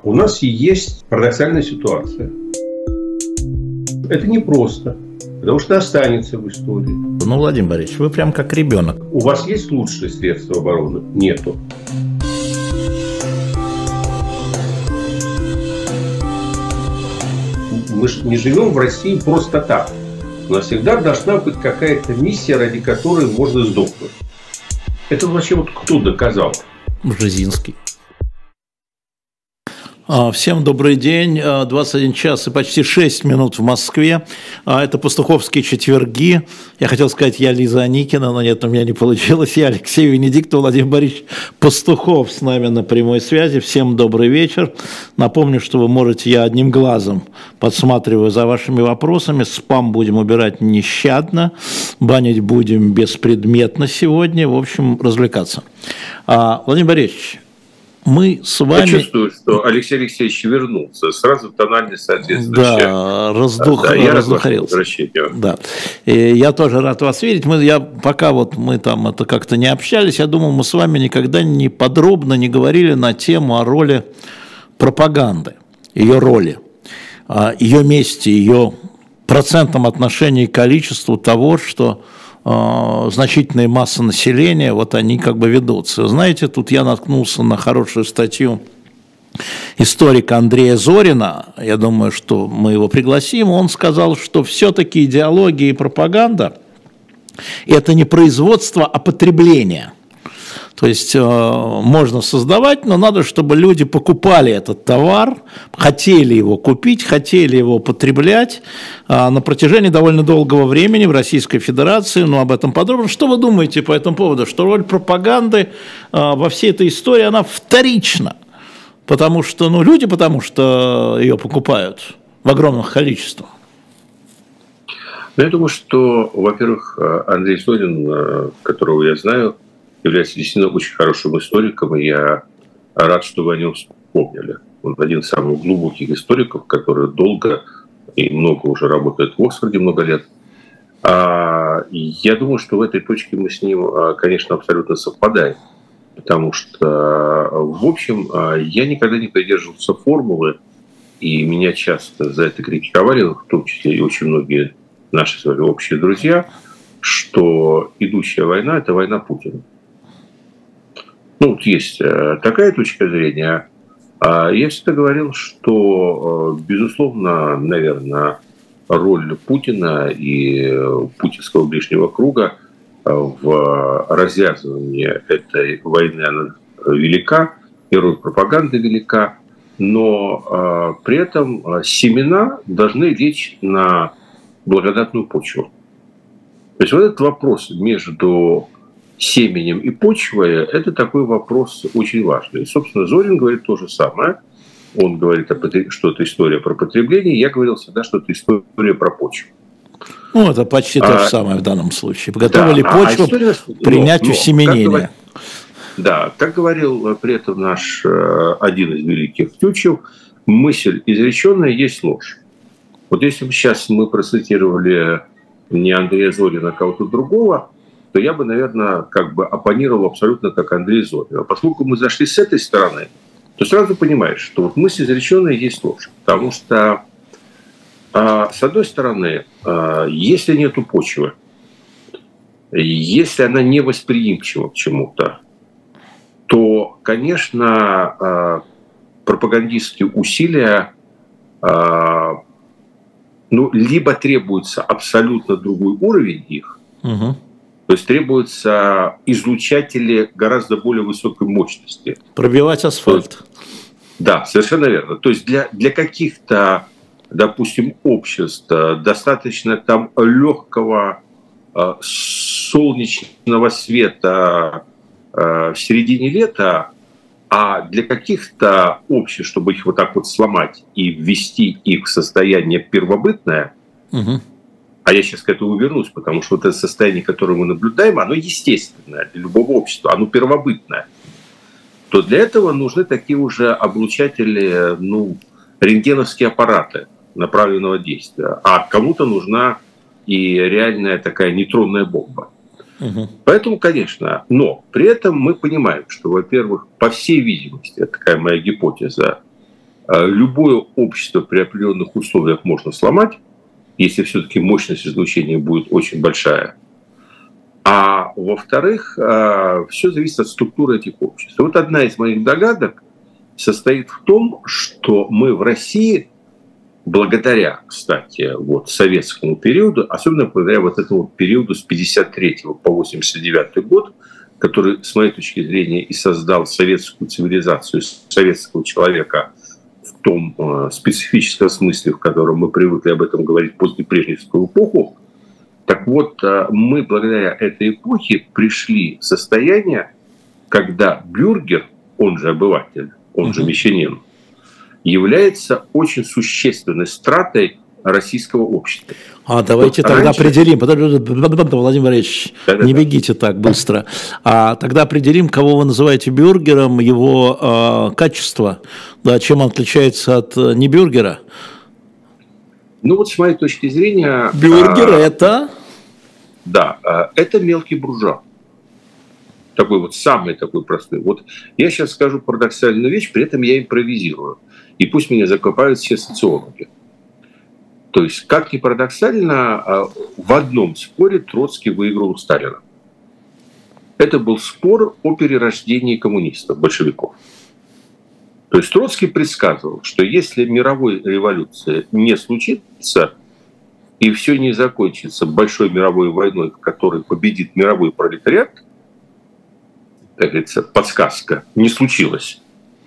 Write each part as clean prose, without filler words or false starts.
У нас есть парадоксальная ситуация. Это непросто, потому что останется в истории. Ну, Владимир Борисович, вы прям как ребенок. У вас есть лучшие средства обороны? Нету. Мы же не живем в России просто так. У нас всегда должна быть какая-то миссия, ради которой можно сдохнуть. Это вообще вот кто доказал? Бжезинский. Всем добрый день, 21 час и почти 6 минут в Москве. Это пастуховские четверги. Я хотел сказать, я Лиза Аникина, но нет, у меня не получилось. Я Алексей Венедиктов, Владимир Борисович Пастухов с нами на прямой связи. Всем добрый вечер. Напомню, что вы можете, я одним глазом подсматриваю за вашими вопросами. Спам будем убирать нещадно, банить будем беспредметно сегодня. В общем, развлекаться. Владимир Борисович, мы с вами... Я чувствую, что Алексей Алексеевич вернулся. Сразу тональность соответствующая. Да, раздухарился. Да. И я тоже рад вас видеть. Пока мы там это как-то не общались, я думал, мы с вами никогда не подробно не говорили на тему о роли пропаганды, ее роли, ее месте, ее процентном отношении к количеству того, что значительная масса населения, вот они как бы ведутся. Знаете, тут я наткнулся на хорошую статью историка Андрея Зорина, я думаю, что мы его пригласим, он сказал, что все-таки идеология и пропаганда – это не производство, а потребление. То есть можно создавать, но надо, чтобы люди покупали этот товар, хотели его купить, хотели его потреблять на протяжении довольно долгого времени в Российской Федерации. Но об этом подробно. Что вы думаете по этому поводу? Что роль пропаганды во всей этой истории, она вторична? Потому что ее покупают в огромных количествах. Я думаю, что, во-первых, Андрей Зорин, которого я знаю, является действительно очень хорошим историком, и я рад, что вы о нем вспомнили. Он один из самых глубоких историков, который долго и много уже работает в Оксфорде, много лет. Я думаю, что в этой точке мы с ним, конечно, абсолютно совпадаем, потому что, в общем, я никогда не придерживался формулы, и меня часто за это критиковали, в том числе и очень многие наши с вами общие друзья, что идущая война – это война Путина. Есть такая точка зрения. Я всегда говорил, что, безусловно, наверное, роль Путина и путинского ближнего круга в развязывании этой войны она велика, и роль пропаганды велика, но при этом семена должны лечь на благодатную почву. То есть вот этот вопрос между семенем и почвой – это такой вопрос очень важный. И, собственно, Зорин говорит то же самое. Он говорит, что это история про потребление. Я говорил всегда, что это история про почву. Это почти то же самое в данном случае. Подготовили почву к принятию семенения. Как говорил при этом наш один из великих Тютчев, мысль изреченная есть ложь. Вот если бы сейчас мы процитировали не Андрея Зорина, а кого-то другого, то я бы, наверное, оппонировал абсолютно как Андрей Зорин. А поскольку мы зашли с этой стороны, то сразу понимаешь, что вот мысль изреченная есть ложь. Потому что, с одной стороны, если нету почвы, если она не восприимчива к чему-то, то, конечно, пропагандистские усилия либо требуется абсолютно другой уровень их, то есть требуются излучатели гораздо более высокой мощности. Пробивать асфальт. Да, совершенно верно. То есть для каких-то, допустим, обществ достаточно там легкого солнечного света в середине лета, а для каких-то обществ, чтобы их вот так вот сломать и ввести их в состояние первобытное, а я сейчас к этому вернусь, потому что вот это состояние, которое мы наблюдаем, оно естественное для любого общества, оно первобытное, то для этого нужны такие уже облучатели, рентгеновские аппараты направленного действия. А кому-то нужна и реальная такая нейтронная бомба. Поэтому, конечно, но при этом мы понимаем, что, во-первых, по всей видимости, это такая моя гипотеза, любое общество при определенных условиях можно сломать, если все-таки мощность излучения будет очень большая. А во-вторых, все зависит от структуры этих обществ. Вот одна из моих догадок состоит в том, что мы в России, благодаря, кстати, вот советскому периоду, особенно благодаря вот этому периоду с 1953 по 1989 год, который, с моей точки зрения, и создал советскую цивилизацию, советского человека в том специфическом смысле, в котором мы привыкли об этом говорить после Брежневскую эпоху. Так вот, мы благодаря этой эпохе пришли в состояние, когда бюргер, он же обыватель, он же мещанин, является очень существенной стратой российского общества. Давайте вот тогда определим, Владимир Валерьевич, не бегите так быстро. Тогда определим, кого вы называете бюргером, его качество, да, чем он отличается от небюргера. Ну вот с моей точки зрения... Бюргер это? Да, это мелкий буржуа. Такой вот самый такой простой. Вот я сейчас скажу парадоксальную вещь, при этом я импровизирую. И пусть меня закопают все социологи. То есть, как ни парадоксально, в одном споре Троцкий выиграл у Сталина. Это был спор о перерождении коммунистов, большевиков. То есть Троцкий предсказывал, что если мировой революции не случится, и все не закончится большой мировой войной, в которой победит мировой пролетариат, как говорится, подсказка, не случилось,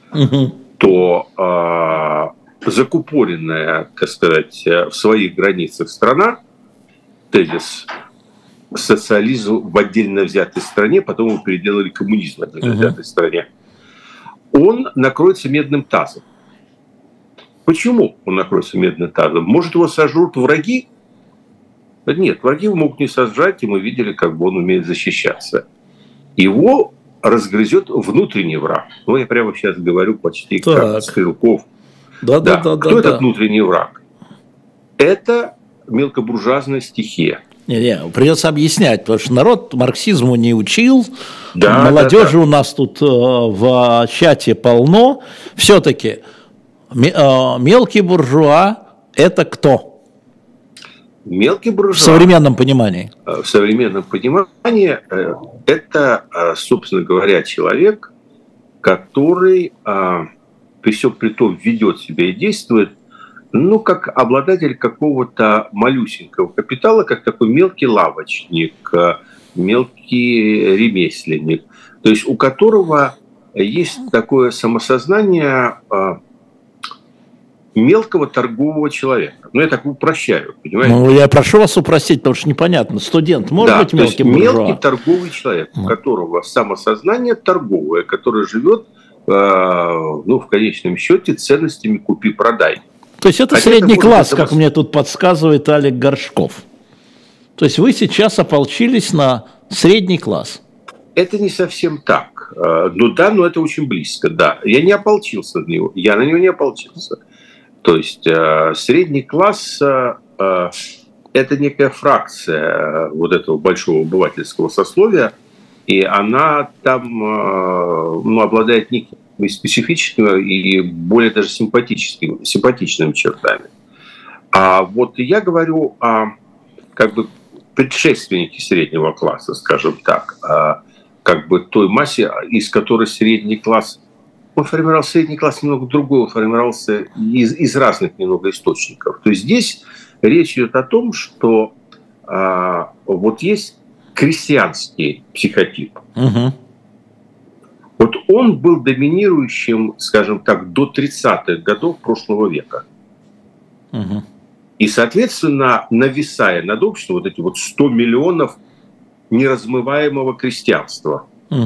то закупоренная, так сказать, в своих границах страна, тезис социализм в отдельно взятой стране, потом его переделали коммунизм в отдельно взятой стране, он накроется медным тазом. Почему он накроется медным тазом? Может, его сожрут враги? Нет, враги его могут не сожрать, и мы видели, как бы он умеет защищаться. Его разгрызет внутренний враг. Ну, я прямо сейчас говорю почти как Стрелков. Да. Кто этот внутренний враг? Это мелкобуржуазная стихия. Придется объяснять, потому что народ марксизму не учил, молодежи у нас тут в чате полно. Все-таки мелкий буржуа – это кто? Мелкий буржуа. В современном понимании. В современном понимании это, собственно говоря, человек, который при всем при том ведет себя и действует, ну, как обладатель какого-то малюсенького капитала, как такой мелкий лавочник, мелкий ремесленник, то есть у которого есть такое самосознание мелкого торгового человека. Ну, я так упрощаю, понимаете? Ну, я прошу вас упростить, потому что непонятно. Студент может быть мелким буржуа? Мелкий торговый человек, у которого самосознание торговое, который живет, в конечном счете, ценностями купи-продай. То есть это средний класс, как мне тут подсказывает Олег Горшков. То есть вы сейчас ополчились на средний класс. Это не совсем так. Но это очень близко, да. Я не ополчился на него, я на него не ополчился. То есть средний класс – это некая фракция вот этого большого обывательского сословия, и она там обладает некими специфическими и более даже симпатичными чертами. А вот я говорю о как бы предшественнике среднего класса, скажем так, как бы той массе, из которой средний класс, он формировался, средний класс немного другой, он формировался из разных немного источников. То есть здесь речь идет о том, что вот есть крестьянский психотип. Вот он был доминирующим, скажем так, до 30-х годов прошлого века. И, соответственно, нависая над обществом вот эти вот 100 миллионов неразмываемого крестьянства,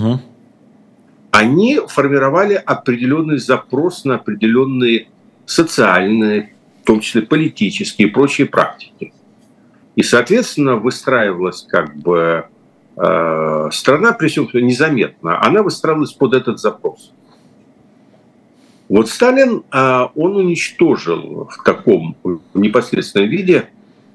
они формировали определенный запрос на определенные социальные, в том числе политические и прочие практики. И, соответственно, выстраивалась как бы страна, причем незаметно, она выстраивалась под этот запрос. Вот Сталин, он уничтожил в таком непосредственном виде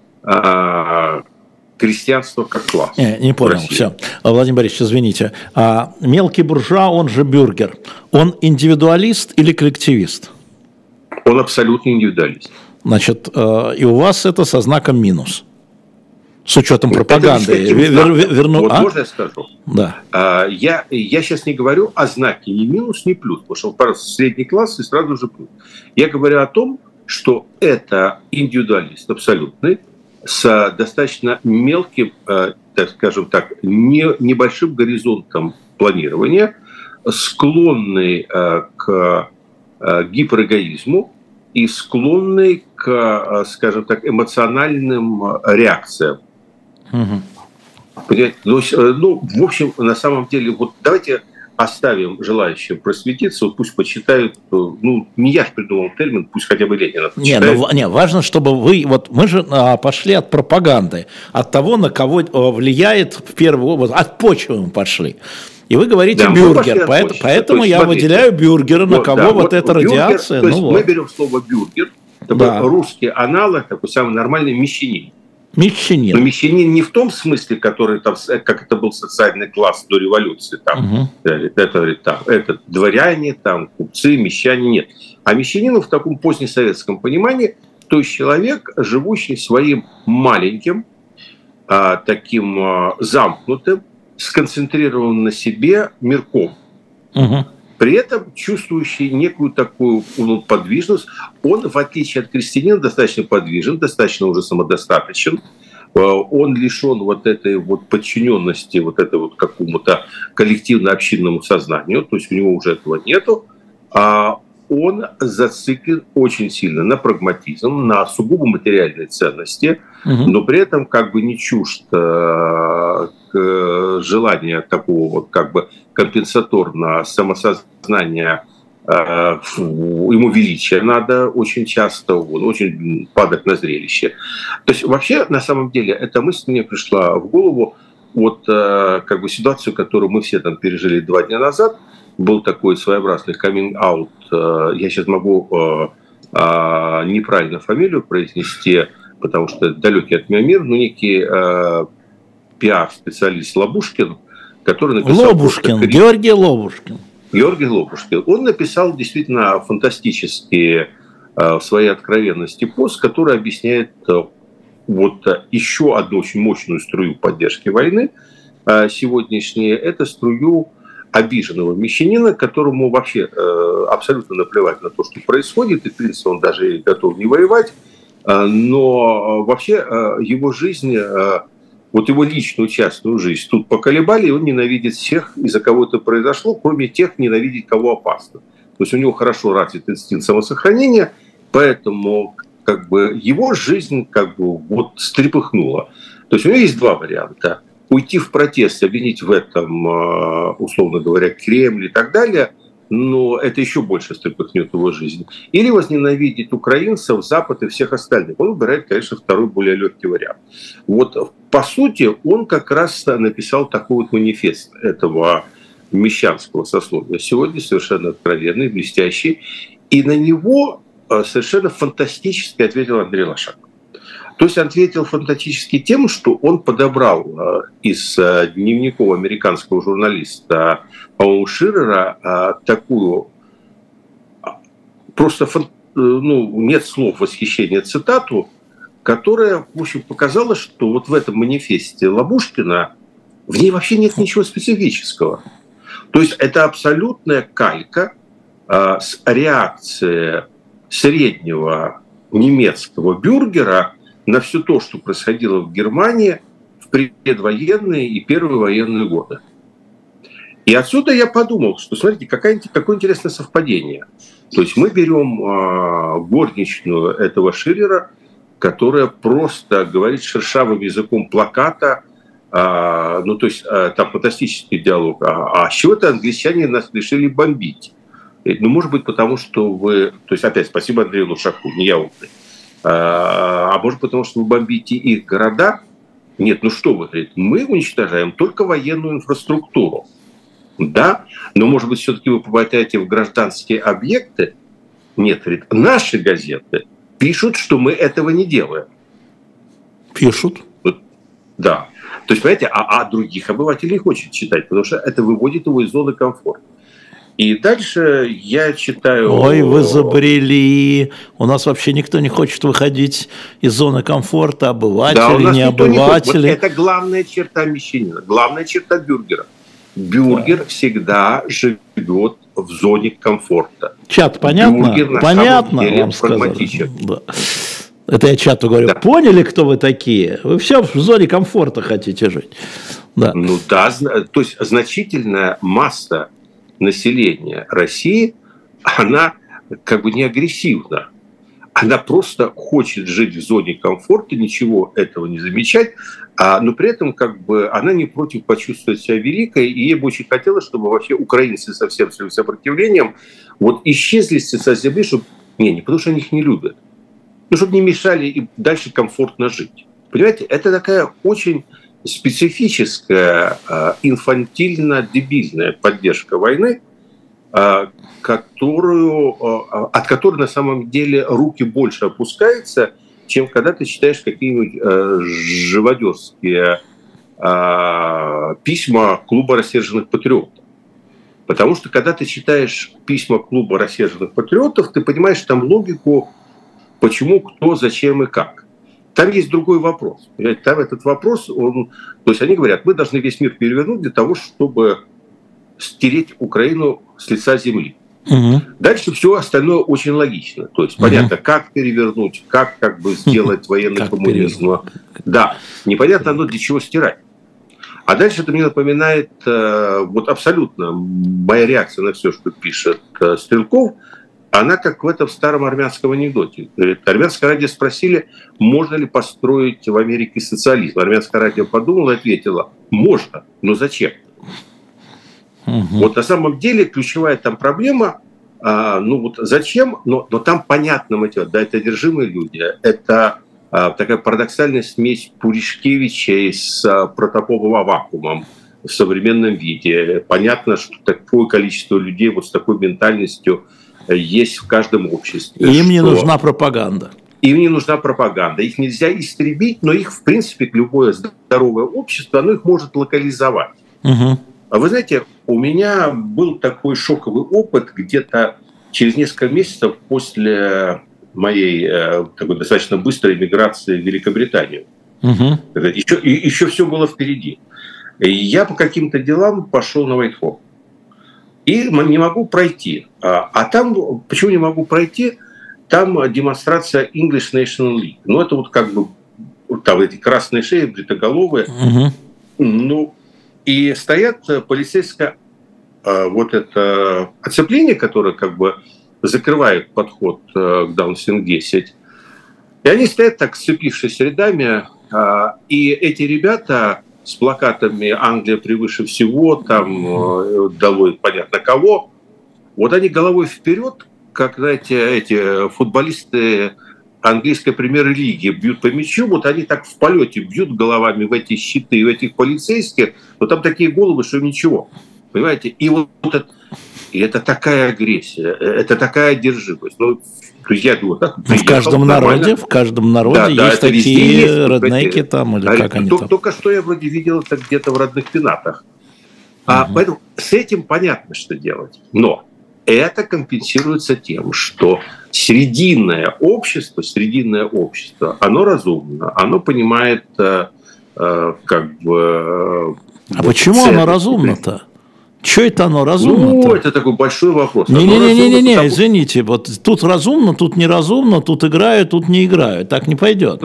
крестьянство как класс. Не понял, все. Владимир Борисович, извините. Мелкий буржуа, он же бюргер, он индивидуалист или коллективист? Он абсолютно индивидуалист. Значит, и у вас это со знаком минус. С учетом пропаганды. Можно я скажу? Да. Я сейчас не говорю о знаке ни минус, ни плюс, потому что он средний класс и сразу же плюс. Я говорю о том, что это индивидуалист абсолютный, с достаточно мелким, так скажем так, небольшим горизонтом планирования, склонный к гиперэгоизму и склонный к, скажем так, эмоциональным реакциям. Угу. Ну, в общем, на самом деле, вот давайте оставим желающим просветиться, вот пусть почитают, ну, не я же придумал термин, пусть хотя бы Ленина почитает. Не, важно, чтобы вы, вот мы же пошли от пропаганды, от того, на кого влияет в первую очередь, от почвы мы пошли. И вы говорите да, бюргер, поэтому я выделяю бюргера, на кого вот эта радиация. То есть мы берем слово бюргер, такой русский аналог, такой самый нормальный мещанин. Мещанин. Но мещанин не в том смысле, который там, как это был социальный класс до революции, там, это дворяне, там, купцы, мещане, нет. А мещанин в таком позднесоветском понимании, то есть человек, живущий своим маленьким, таким замкнутым, сконцентрированным на себе мирком. При этом чувствующий некую такую подвижность. Он, в отличие от крестьянина, достаточно подвижен, достаточно уже самодостаточен. Он лишен вот этой вот подчиненности вот этой вот какому-то коллективно-общинному сознанию, то есть у него уже этого нету. А он зациклен очень сильно на прагматизм, на сугубо материальные ценности, но при этом как бы не чужд желания такого вот как бы компенсаторного самосознания, ему величия надо очень часто, он очень падок на зрелище. То есть вообще на самом деле эта мысль мне пришла в голову от как бы ситуацию, которую мы все там пережили 2 дня назад. Был такой своеобразный каминг-аут, я сейчас могу неправильно фамилию произнести, потому что далекий от меня мир, но некий пиар-специалист Лобушкин, который написал... Георгий Лобушкин. Георгий Лобушкин. Он написал действительно фантастические в своей откровенности пост, который объясняет вот еще одну очень мощную струю поддержки войны сегодняшней. Это струю обиженного мещанина, которому вообще абсолютно наплевать на то, что происходит, и в принципе он даже готов не воевать, но вообще его жизнь, вот его личную частную жизнь тут поколебали, и он ненавидит всех, из-за кого это произошло, кроме тех, ненавидеть кого опасно. То есть у него хорошо развит инстинкт самосохранения, поэтому как бы его жизнь как бы вот стрепыхнула. То есть у него есть 2 варианта. Уйти в протест, обвинить в этом, условно говоря, Кремль и так далее, но это еще больше стрепыхнет его жизнь. Или возненавидеть украинцев, Запад и всех остальных. Он выбирает, конечно, второй, более легкий вариант. Вот, по сути, он как раз написал такой вот манифест этого мещанского сословия. Сегодня совершенно откровенный, блестящий. И на него совершенно фантастически ответил Андрей Лошак. То есть ответил фантастически тем, что он подобрал из дневников американского журналиста, по-моему, Ширера такую, просто нет слов восхищения, цитату, которая, в общем, показала, что вот в этом манифесте Лобушкина в ней вообще нет ничего специфического. То есть это абсолютная калька с реакцией среднего немецкого бюргера на все то, что происходило в Германии в предвоенные и первые военные годы. И отсюда я подумал, что, смотрите, какое интересное совпадение. То есть мы берем горничную этого Ширера, которая просто говорит шершавым языком плаката, ну, то есть там фантастический диалог. А с чего-то англичане нас решили бомбить. Ну, может быть, потому что вы... То есть, опять, спасибо Андрею Лошаку, не я умный. А может, потому что вы бомбите их города? Нет, ну что вы, говорит, мы уничтожаем только военную инфраструктуру. Да, но, может быть, все-таки вы попадаете в гражданские объекты? Нет, говорит, наши газеты пишут, что мы этого не делаем. Пишут? Да. То есть, понимаете, а других обывателей не хочет читать, потому что это выводит его из зоны комфорта. И дальше я читаю... Ой, вы забрели. У нас вообще никто не хочет выходить из зоны комфорта. Обыватели, да, не обыватели. Вот это главная черта мещанина, главная черта бюргера. Бюргер всегда живет в зоне комфорта. Чат, понятно? Бюргер, понятно, вам сказали. Да. Это я чату говорю. Да. Поняли, кто вы такие? Вы все в зоне комфорта хотите жить. Да. Ну да, то есть значительная масса населения России, она как бы не агрессивна. Она просто хочет жить в зоне комфорта, ничего этого не замечать, но при этом как бы она не против почувствовать себя великой, и ей бы очень хотелось, чтобы вообще украинцы со всем своим сопротивлением вот исчезли с лица земли, чтобы... Не потому что они их не любят, но чтобы не мешали им дальше комфортно жить. Понимаете, это такая очень специфическая, инфантильно-дебильная поддержка войны, от которой на самом деле руки больше опускаются, чем когда ты читаешь какие-нибудь живодерские письма клуба рассерженных патриотов. Потому что когда ты читаешь письма клуба рассерженных патриотов, ты понимаешь там логику, почему, кто, зачем и как. Там есть другой вопрос. Там этот вопрос, то есть они говорят, мы должны весь мир перевернуть для того, чтобы стереть Украину с лица земли. Угу. Дальше все остальное очень логично. То есть понятно, как перевернуть, как бы сделать военный коммунизм. Да, непонятно, но для чего стирать. А дальше это мне напоминает вот абсолютно моя реакция на все, что пишет Стрелков. Она как в этом старом армянском анекдоте. Армянское радио спросили, можно ли построить в Америке социализм. Армянское радио подумало и ответило, можно, но зачем? Угу. Вот на самом деле ключевая там проблема, ну вот зачем, но там понятно мотив. Да, это одержимые люди, это такая парадоксальная смесь Пуришкевича с Протоповым Аввакумом в современном виде. Понятно, что такое количество людей вот с такой ментальностью есть в каждом обществе. Им не нужна пропаганда. Им не нужна пропаганда. Их нельзя истребить, но их, в принципе, любое здоровое общество, оно их может локализовать. Угу. А вы знаете, у меня был такой шоковый опыт где-то через несколько месяцев после моей такой достаточно быстрой миграции в Великобританию. Угу. Еще все было впереди. И я по каким-то делам пошел на Уайтхолл. И не могу пройти. А там, почему не могу пройти? Там демонстрация English National League. Ну, это вот как бы там эти красные шеи, бритоголовые. Угу. Ну, и стоят полицейское вот это оцепление, которое как бы закрывает подход к Даунсинг-10. И они стоят так, сцепившись рядами. И эти ребята с плакатами «Англия превыше всего», там долой понятно кого. Вот они головой вперед, как, знаете, эти футболисты английской премьер-лиги бьют по мячу, вот они так в полете бьют головами в эти щиты, в этих полицейских, но там такие головы, что ничего. Понимаете? И вот это такая агрессия, это такая одержимость. Ну, я думаю, так, в каждом народе да, есть такие реднеки там, или как они там. Только что я вроде видел это где-то в родных пенатах. Поэтому с этим понятно, что делать. Но это компенсируется тем, что срединное общество, оно разумно, оно понимает как бы... А почему оно разумно-то? Что это оно разумно-то? Ну, это такой большой вопрос. Не, извините, вот тут разумно, тут неразумно, тут играют, тут не играют. Так не пойдет.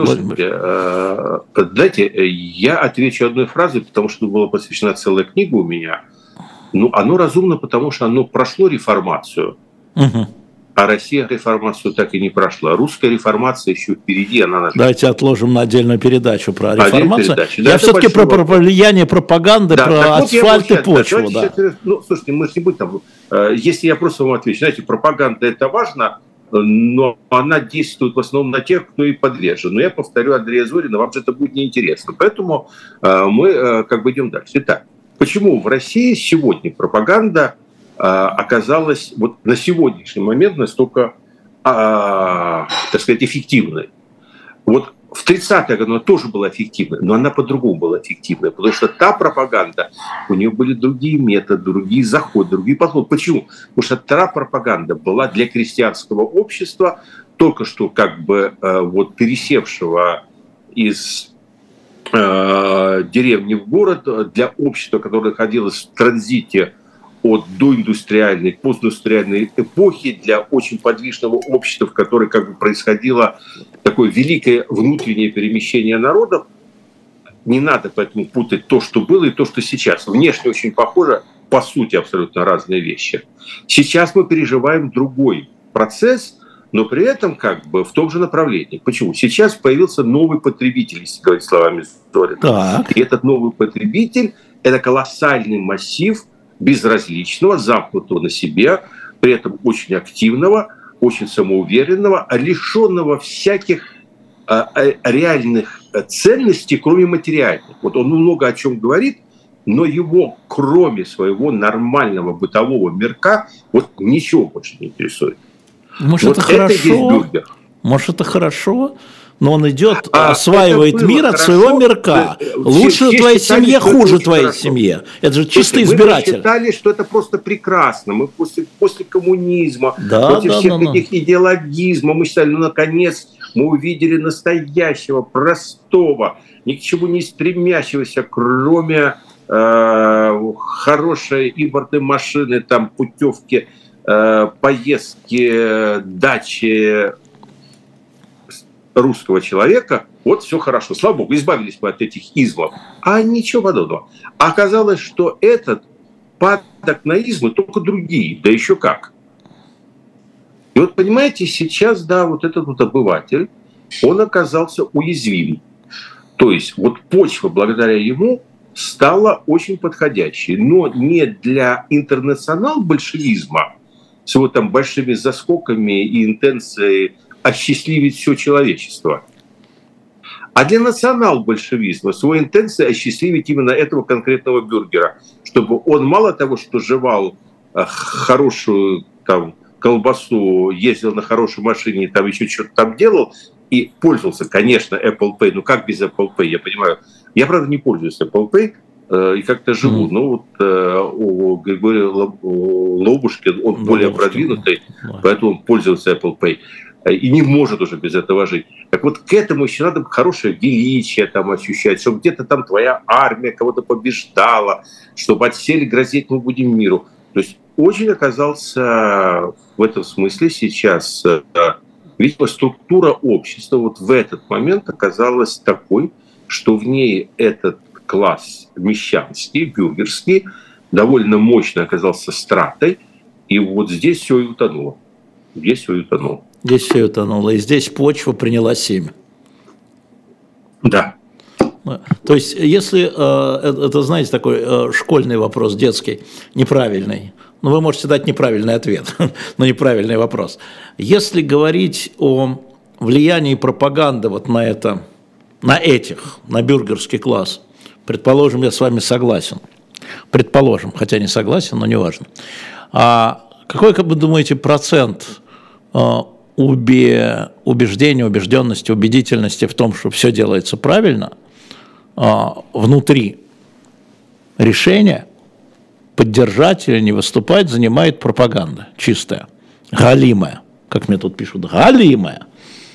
Знаете, я отвечу одной фразой, потому что была посвящена целая книга у меня. Ну, оно разумно, потому что оно прошло реформацию. Угу. А Россия реформацию так и не прошла. Русская реформация еще впереди, она наша. Давайте отложим на отдельную передачу про реформацию. Я все-таки про влияние пропаганды, про асфальт и почву. Да. Ну, слушайте, мы же не будем там... Если я просто вам отвечу, знаете, пропаганда это важно, но она действует в основном на тех, кто и подвержен. Но я повторю Андрея Зорина, вам же это будет неинтересно. Поэтому мы как бы идем дальше. Итак, почему в России сегодня пропаганда оказалась вот на сегодняшний момент настолько, так сказать, эффективной? Вот в 30-е годы она тоже была эффективной, но она по-другому была эффективной, потому что та пропаганда, у нее были другие методы, другие заходы, другие подходы. Почему? Потому что та пропаганда была для крестьянского общества, только что как бы вот пересевшего из деревни в город, для общества, которое находилось в транзите от доиндустриальной к постиндустриальной эпохи, для очень подвижного общества, в котором как бы происходило такое великое внутреннее перемещение народов. Не надо поэтому путать то, что было, и то, что сейчас. Внешне очень похоже, по сути абсолютно разные вещи. Сейчас мы переживаем другой процесс, но при этом как бы в том же направлении. Почему? Сейчас появился новый потребитель, если говорить словами Зорина. И этот новый потребитель – это колоссальный массив безразличного, замкнутого на себе, при этом очень активного, очень самоуверенного, лишенного всяких реальных ценностей, кроме материальных. Вот он много о чем говорит, но его, кроме своего нормального бытового мирка, вот ничего больше не интересует. Может, вот это хорошо, может, это хорошо, но он идет, осваивает мир от своего мирка. Лучше твоей семье, хуже твоей семье. Это же чистый избиратель. Мы считали, что это просто прекрасно. Мы после коммунизма, после всех этих идеологизмов, мы считали, ну, наконец, мы увидели настоящего, простого, ни к чему не стремящегося, кроме хорошей импортной машины, там, путевки, поездки, дачи русского человека, вот все хорошо, слава богу, избавились мы от этих измов. А ничего подобного. Оказалось, что этот падок на измы только другие, да еще как. И вот понимаете, сейчас, да, вот этот вот обыватель, он оказался уязвим. То есть вот почва благодаря ему стала очень подходящей, но не для интернационал-большевизма с его там большими заскоками и интенцией осчастливить все человечество, а для национал-большевизма с его интенцией осчастливить именно этого конкретного бюргера, чтобы он мало того, что жевал хорошую там колбасу, ездил на хорошей машине, там еще что-то там делал и пользовался, конечно, Apple Pay. Ну как без Apple Pay? Я понимаю. Я, правда, не пользуюсь Apple Pay и как-то живу. Но вот у Григория Лобушкина, он более продвинутый, поэтому он пользуется Apple Pay. И не может уже без этого жить. Так вот к этому еще надо хорошее величие там ощущать, чтобы где-то там твоя армия кого-то побеждала, чтобы отсели грозить мы будем миру. То есть очень оказался в этом смысле сейчас, видимо, структура общества вот в этот момент оказалась такой, что в ней этот класс мещанский, бюргерский, довольно мощно оказался стратой, и вот здесь все и утонуло. Здесь все и утонуло. Здесь все утонуло, и здесь почва приняла семя. Да. То есть, если, это, знаете, такой школьный вопрос, детский, неправильный, ну, вы можете дать неправильный ответ, но неправильный вопрос. Если говорить о влиянии пропаганды вот на это, на бюргерский класс, предположим, я с вами согласен, предположим, хотя не согласен, но неважно. А какой, как вы думаете, процент убеждения, убежденности, убедительности в том, что все делается правильно, внутри решения поддержать или не выступать занимает пропаганда чистая, галимая, как мне тут пишут, галимая.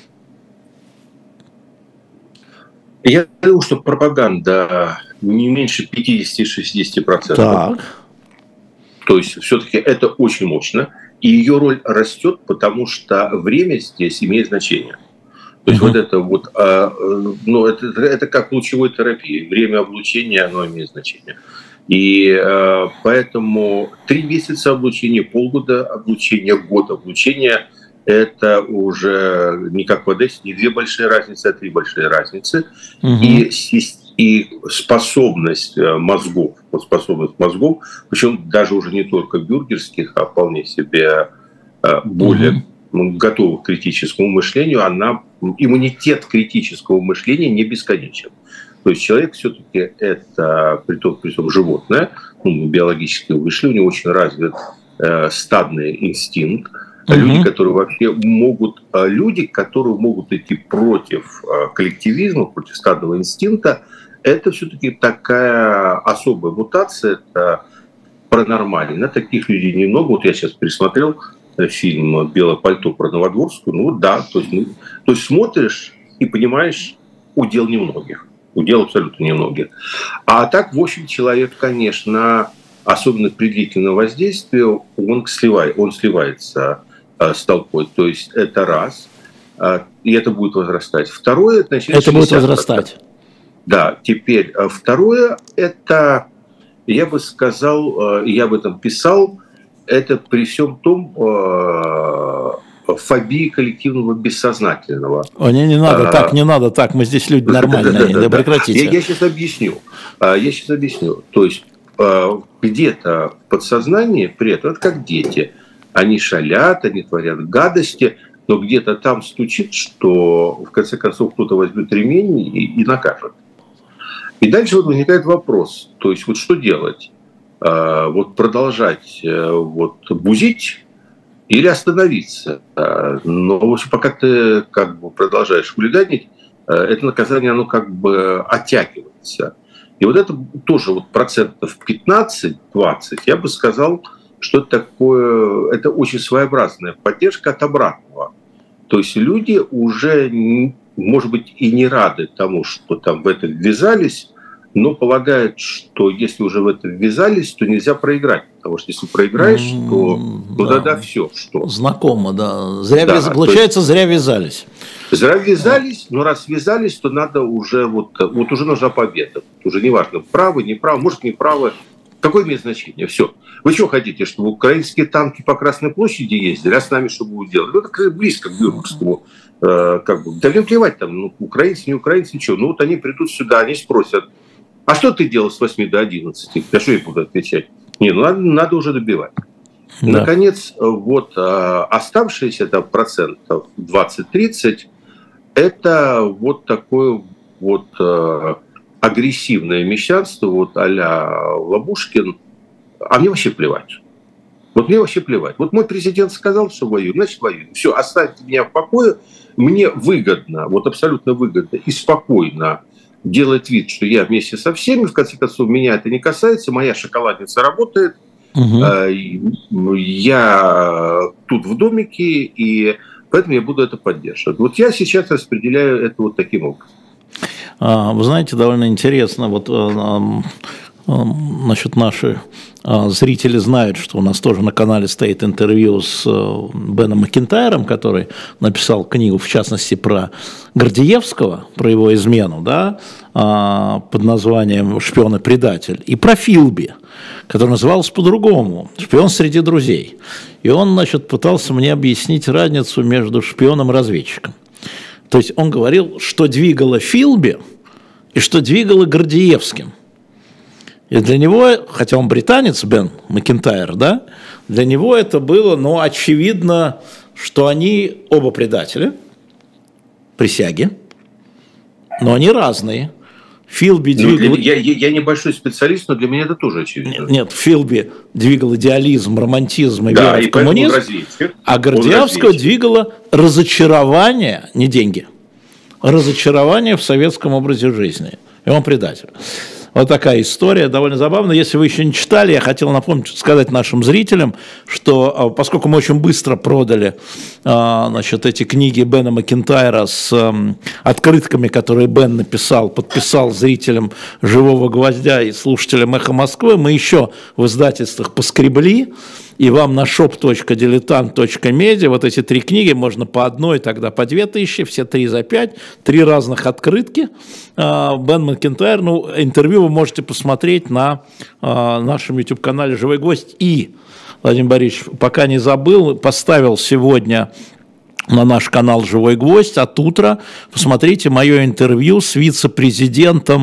Я думаю, что пропаганда не меньше 50-60%. Так. То есть все-таки это очень мощно. И ее роль растет, потому что время здесь имеет значение. То есть вот это вот, ну, это как лучевой терапии. Время облучения, оно имеет значение. И поэтому 3 месяца облучения, полгода облучения, год облучения – это уже не как в Одессе, не 2 большие разницы, а 3 большие разницы. И способность мозгов, причем даже уже не только бюргерских, а вполне себе более готовых к критическому мышлению, иммунитет критического мышления не бесконечен. То есть человек все-таки это, притом животное, биологически вышли, у него очень развит стадный инстинкт, Люди, которые вообще могут, люди, которые могут идти против коллективизма, против стадного инстинкта, это все-таки такая особая мутация, это паранормальная. Таких людей немного. Вот я сейчас пересмотрел фильм «Белое пальто» про Новодворскую. Ну да, то есть смотришь и понимаешь, удел немногих. Удел абсолютно немногих. А так, в общем, человек, конечно, особенно при длительном воздействии, он сливается с толпой. То есть это раз. И это будет возрастать. Второе, это будет возрастать. Да, теперь второе, это, я бы сказал, я об этом писал, это при всем том фобии коллективного бессознательного. Не надо так, не надо так, мы здесь люди нормальные, да прекратите. Я сейчас объясню. То есть где-то в подсознании при этом, это как дети, они шалят, они творят гадости, но где-то там стучит, что в конце концов кто-то возьмет ремень и накажет. И дальше вот возникает вопрос, то есть вот что делать? Вот продолжать бузить или остановиться? Но в общем, пока ты как бы продолжаешь хулиганить, это наказание, оно как бы оттягивается. И вот это тоже вот процентов 15-20, я бы сказал, что это такое, это очень своеобразная поддержка от обратного. То есть люди уже, может быть, и не рады тому, что там в это ввязались, но полагают, что если уже в это ввязались, то нельзя проиграть. Потому что если проиграешь, то тогда все. Что? Знакомо, да. Получается, зря ввязались. Зря ввязались, но раз ввязались, то надо уже, вот уже нужна победа. Уже не важно, правы, не правы, может, не правы. Какое имеет значение? Все. Вы что хотите, чтобы украинские танки по Красной площади ездили, а с нами что будут делать? Ну, это близко к Бюргскому. Да мне плевать там, украинцы, не украинцы, ничего. Ну, вот они придут сюда, они спросят, а что ты делал с 8 до 11? Да что я буду отвечать? Не, надо уже добивать. Да. Наконец, вот оставшиеся процентов 20-30, это вот такое вот агрессивное мещанство, вот а-ля Лабушкин, а мне вообще плевать. Вот мне вообще плевать. Вот мой президент сказал, что воюю, значит воюю. Все, оставьте меня в покое. Мне выгодно, вот абсолютно выгодно и спокойно делать вид, что я вместе со всеми, в конце концов, меня это не касается, моя шоколадница работает, я тут в домике, и поэтому я буду это поддерживать. Вот я сейчас распределяю это вот таким образом. Вы знаете, довольно интересно, вот значит, наши зрители знают, что у нас тоже на канале стоит интервью с Беном Макентайром, который написал книгу, в частности, про Гордеевского, про его измену, да, под названием «Шпион и предатель», и про Филби, который назывался по-другому «Шпион среди друзей». И он, значит, пытался мне объяснить разницу между шпионом и разведчиком. То есть он говорил, что двигало Филби и что двигало Гордеевским. И для него, хотя он британец, Бен Макентайр, да, для него это было, очевидно, что они оба предатели, присяги, но они разные. Филби двигал... Я небольшой специалист, но для меня это тоже очевидно. Нет, Филби двигал идеализм, романтизм и вера в коммунизм, а Гордеевского двигало разочарование, не деньги, разочарование в советском образе жизни. И он предатель. Вот такая история, довольно забавная. Если вы еще не читали, я хотел напомнить, сказать нашим зрителям, что поскольку мы очень быстро продали значит, эти книги Бена Макентайра с открытками, которые Бен написал, подписал зрителям «Живого гвоздя» и слушателям «Эхо Москвы», мы еще в издательствах поскребли, и вам на shop.diletant.media вот эти 3 книги можно по одной, тогда по 2000, все 3 за 5, 3 разных открытки. Бен Макентайр, интервью вы можете посмотреть на нашем YouTube-канале «Живой гвоздь». И, Владимир Борисович, пока не забыл, поставил сегодня на наш канал «Живой гвоздь» от утра. Посмотрите мое интервью с вице-президентом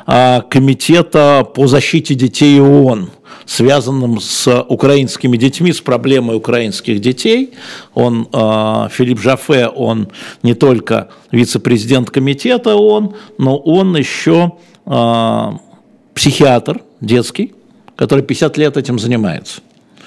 Комитета по защите детей ООН, связанным с украинскими детьми, с проблемой украинских детей. Он, Филипп Жаффе, он не только вице-президент комитета ООН, но он еще психиатр детский, который 50 лет этим занимается.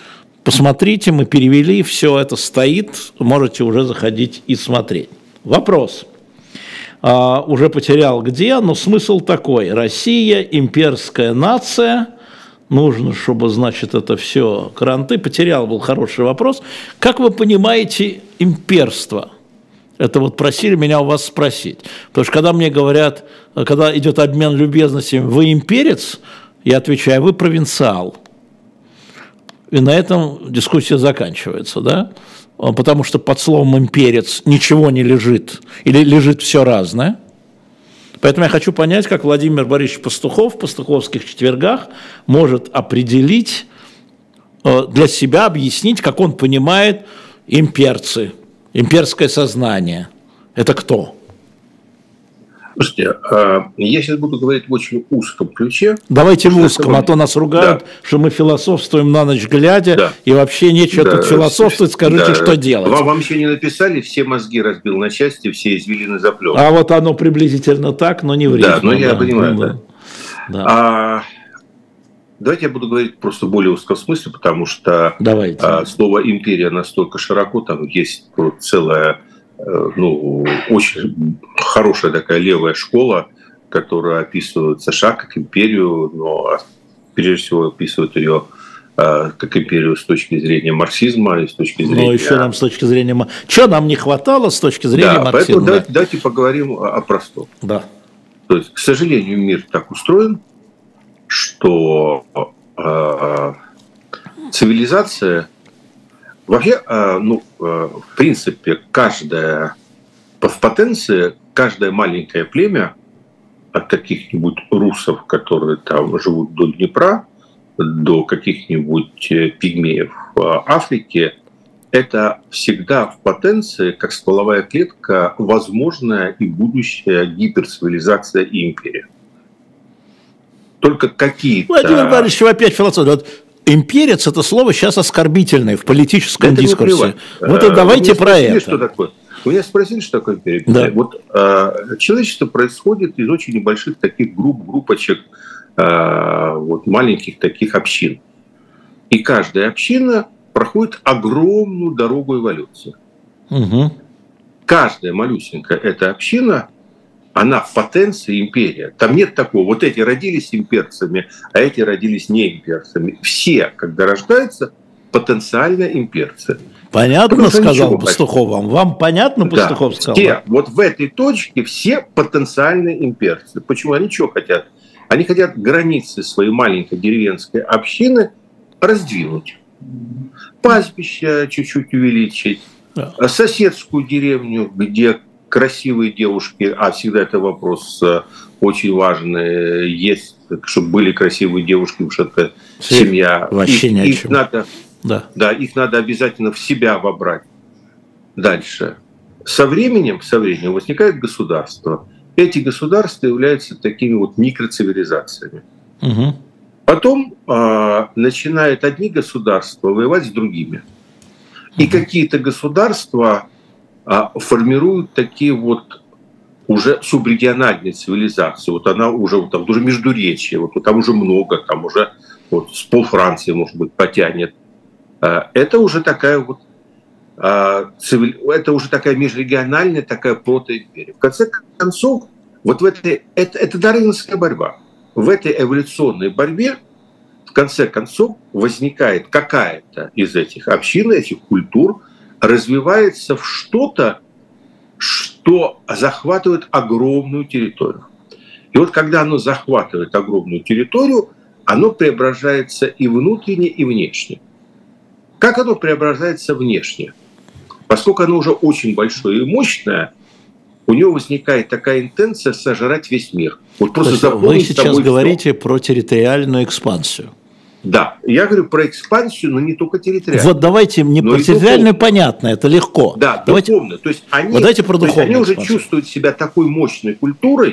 Посмотрите, мы перевели, все это стоит, можете уже заходить и смотреть. Вопрос. Уже потерял где, но смысл такой. Россия, имперская нация, нужно, чтобы, значит, это все кранты. Потерял, был хороший вопрос. Как вы понимаете имперство? Это вот просили меня у вас спросить. Потому что когда мне говорят, когда идет обмен любезностями, вы имперец, я отвечаю, вы провинциал. И на этом дискуссия заканчивается, да? Потому что под словом «имперец» ничего не лежит, или лежит все разное. Поэтому я хочу понять, как Владимир Борисович Пастухов в пастуховских четвергах может определить, для себя объяснить, как он понимает имперцы, имперское сознание. Это кто? Слушайте, я сейчас буду говорить в очень узком ключе. Давайте в узком, а то нас ругают, да, что мы философствуем на ночь глядя, да, и вообще нечего тут философствовать, скажите, да, что делать. Вам еще не написали, все мозги разбил на части, все извилины заплел. А вот оно приблизительно так, но не в рифму. Да, но я понимаю, да. Да. Давайте я буду говорить просто в более узком смысле, потому что слово «империя» настолько широко, там есть целая... очень хорошая такая левая школа, которая описывает США как империю, но прежде всего описывает ее как империю с точки зрения марксизма и с точки зрения... Но еще нам с точки зрения... Что нам не хватало с точки зрения марксизма? Поэтому давайте поговорим о простом. Да. То есть, к сожалению, мир так устроен, что цивилизация... Вообще, в принципе, в потенции каждое маленькое племя от каких-нибудь русов, которые там живут до Днепра, до каких-нибудь пигмеев в Африке, это всегда в потенции, как стволовая клетка, возможная и будущая гиперцивилизация и империя. Только какие-то... Владимир Борисович, вы опять философ. Имперец – это слово сейчас оскорбительное в политическом дискурсе. Вот и давайте про это. Что такое? Вы меня спросили, что такое империя? Да. Вот человечество происходит из очень небольших таких группочек, маленьких таких общин. И каждая община проходит огромную дорогу эволюции. Угу. Каждая малюсенькая эта община, она в потенции империя. Там нет такого, вот эти родились имперцами, а эти родились не имперцами. Все, когда рождаются, потенциально имперцы. Понятно, сказал Пастухов вам? Вам понятно, Пастухов сказал? Все, вот в этой точке все потенциальные имперцы. Почему? Они что хотят? Они хотят границы своей маленькой деревенской общины раздвинуть. Пастбища чуть-чуть увеличить. Да. Соседскую деревню, где красивые девушки, а всегда это вопрос очень важный, есть, чтобы были красивые девушки, потому что это семья. Вообще ни о чем. Их надо обязательно в себя вобрать. Дальше. Со временем возникает государство. Эти государства являются такими вот микроцивилизациями. Угу. Потом начинают одни государства воевать с другими. И какие-то государства формируют такие вот уже субрегиональные цивилизации. Вот она уже, там уже междуречие, вот там уже много, там уже с пол Франции, может быть, потянет. Это уже такая вот это уже такая межрегиональная, такая протоимперия. В конце концов, вот это дарвиновская борьба. В этой эволюционной борьбе в конце концов возникает какая-то из этих общин, этих культур, развивается в что-то, что захватывает огромную территорию. И вот когда оно захватывает огромную территорию, оно преображается и внутренне, и внешне. Как оно преображается внешне? Поскольку оно уже очень большое и мощное, у него возникает такая интенция сожрать весь мир. Вот просто вы сейчас говорите про территориальную экспансию. Да, я говорю про экспансию, но не только территориальную. Вот давайте не про территориальную, понятно, это легко. Да, давайте, духовно. То есть они, вот давайте про духовную они уже чувствуют себя такой мощной культурой,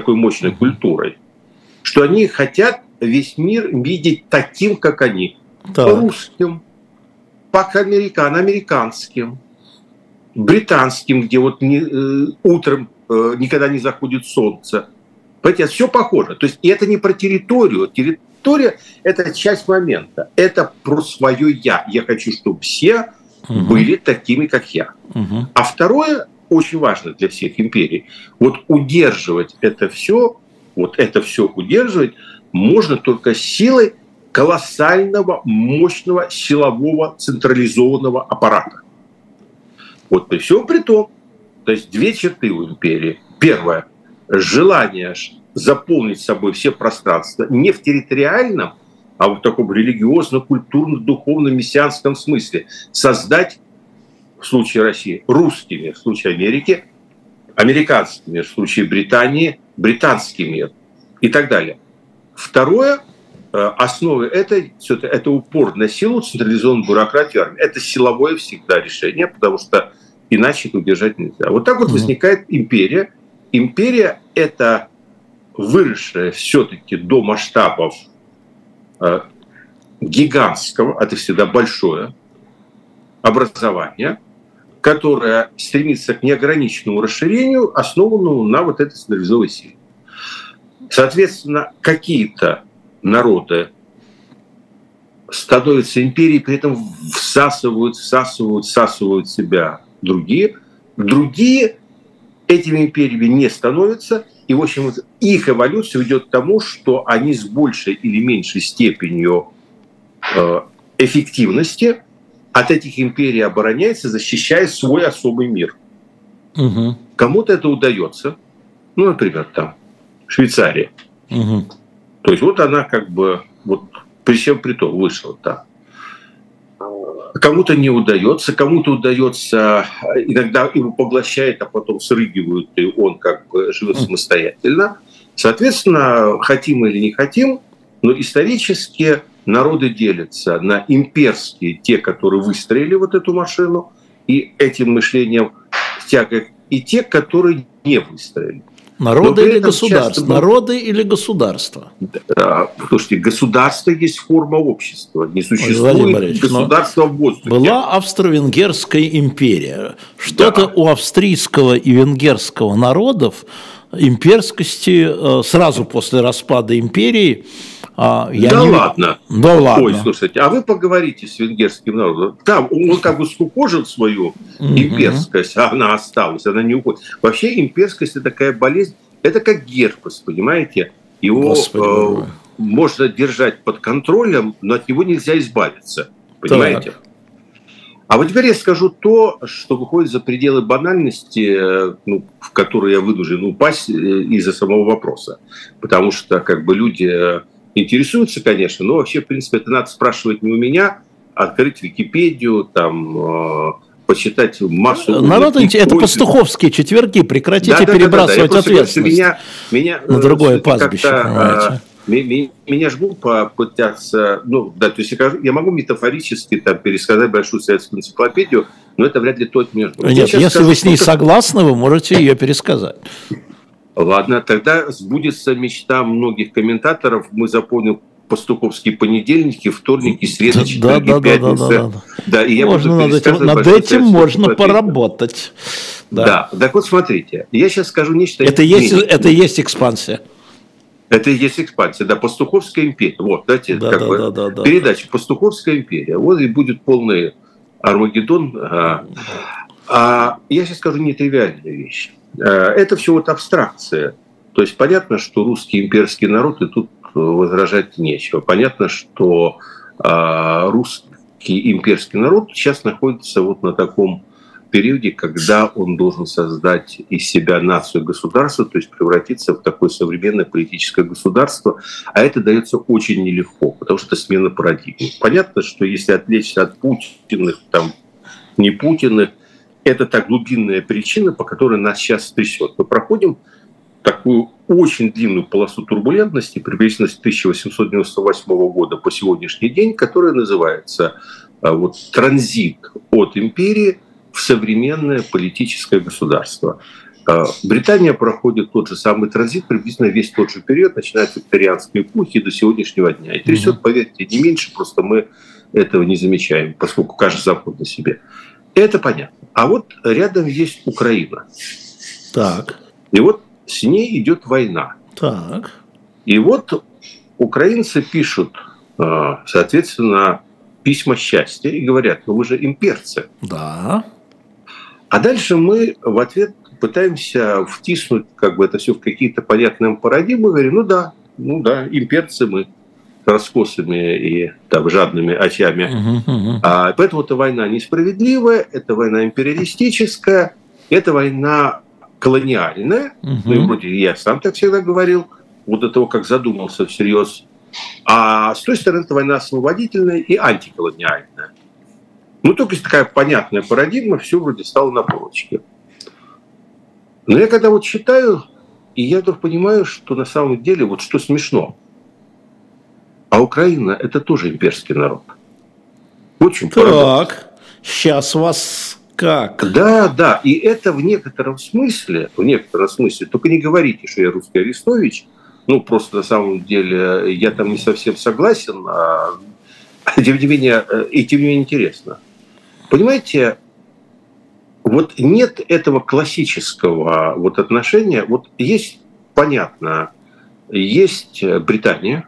что они хотят весь мир видеть таким, как они. Русским, американским, британским, где вот утром никогда не заходит солнце. Понимаете, все похоже. То есть и это не про территорию. аудитория – это часть момента. Это про свое «я». Я хочу, чтобы все были такими, как я. А второе, очень важно для всех империй, вот удерживать это все удерживать можно только силой колоссального, мощного, силового, централизованного аппарата. Вот при всем при том, то есть две черты у империи. Первое – желание заполнить собой все пространства не в территориальном, а в таком религиозно-культурно-духовном мессианском смысле. Создать, в случае России, русский мир, в случае Америки, американский мир, в случае Британии, британский мир и так далее. Второе, основы это упор на силу, централизованную бюрократию армии. Это силовое всегда решение, потому что иначе это удержать нельзя. Вот так вот возникает империя. Империя – это выросшая все-таки до масштабов гигантского, это всегда большое, образование, которое стремится к неограниченному расширению, основанному на вот этой централизованной силе. Соответственно, какие-то народы становятся империей, при этом всасывают в себя другие. Другие этими империями не становятся. И, в общем, их эволюция ведет к тому, что они с большей или меньшей степенью эффективности от этих империй обороняются, защищая свой особый мир. Кому-то это удается. Ну, например, там Швейцария. То есть вот она как бы вот при всем при том вышла там. Кому-то не удается, кому-то удается, иногда его поглощает, а потом срыгивают, и он как бы живет самостоятельно. Соответственно, хотим или не хотим, но исторически народы делятся на имперские, те, которые выстроили вот эту машину, и этим мышлением тягой, и те, которые не выстроили. Народы или государства? Народы или государства? Слушайте, государство есть форма общества. Не существует государства в воздухе. Была Австро-Венгерская империя. Что-то у австрийского и венгерского народов имперскости сразу после распада империи. Ладно. Ой, слушайте, а вы поговорите с венгерским народом. Там он как бы скукожил свою имперскость, а она осталась, она не уходит. Вообще имперскость – это такая болезнь, это как герпес, понимаете? Его можно держать под контролем, но от него нельзя избавиться, понимаете? Так. А вот теперь я скажу то, что выходит за пределы банальности, в которую я вынужден упасть из-за самого вопроса. Потому что как бы люди интересуются, конечно, но вообще, в принципе, это надо спрашивать не у меня, а открыть Википедию, там, почитать массу... Народ, это пастуховские четверги, прекратите перебрасывать ответственность на другое пастбище. Меня жгут попытаться, то есть я могу метафорически там пересказать большую советскую энциклопедию, но это вряд ли тот между. Нет, если вы с ней согласны, вы можете ее пересказать. Ладно, тогда сбудется мечта многих комментаторов. Мы запомним пастуховские понедельники, вторники, среды, четверги, пятницы. Да, и я буду над этим можно поработать. Да, так вот смотрите, я сейчас скажу нечто... Это и есть экспансия. Это и есть экспансия, да, Пастуховская империя. Вот, давайте передача «Пастуховская империя». Вот и будет полный Армагеддон. Я сейчас скажу нетривиальные вещи. Это все вот абстракция. То есть понятно, что русский имперский народ, и тут возражать нечего. Понятно, что русский имперский народ сейчас находится вот на таком периоде, когда он должен создать из себя нацию-государство, то есть превратиться в такое современное политическое государство. А это дается очень нелегко, потому что это смена парадигмы. Понятно, что если отвлечься от Путиных, там, не Путиных, это та глубинная причина, по которой нас сейчас трясет. Мы проходим такую очень длинную полосу турбулентности, приблизительно с 1898 года по сегодняшний день, которая называется транзит от империи в современное политическое государство. Британия проходит тот же самый транзит, приблизительно весь тот же период, начиная с викторианской эпохи до сегодняшнего дня. И трясет, поверьте, не меньше, просто мы этого не замечаем, поскольку каждый замкнут на себе. Это понятно. А вот рядом есть Украина. Так. И вот с ней идет война. Так. И вот украинцы пишут, соответственно, письма счастья и говорят, ну вы же имперцы. Да. А дальше мы в ответ пытаемся втиснуть как бы это все в какие-то понятные парадигмы, говорим, ну да, имперцы мы с раскосыми и там, жадными очами. Поэтому эта война несправедливая, это война империалистическая, это война колониальная. Ну и вроде я сам так всегда говорил, вот до того, как задумался всерьез. А с той стороны, это война освободительная и антиколониальная. Ну, только есть такая понятная парадигма, все вроде стало на полочке. Но я когда вот читаю, и я вдруг понимаю, что на самом деле, вот что смешно, а Украина – это тоже имперский народ. Очень парадокс. Так, сейчас вас как? Да, и это в некотором смысле, только не говорите, что я русский Арестович, ну, просто на самом деле я там не совсем согласен, тем не менее интересно. Понимаете, вот нет этого классического вот отношения. Вот есть, понятно, есть Британия,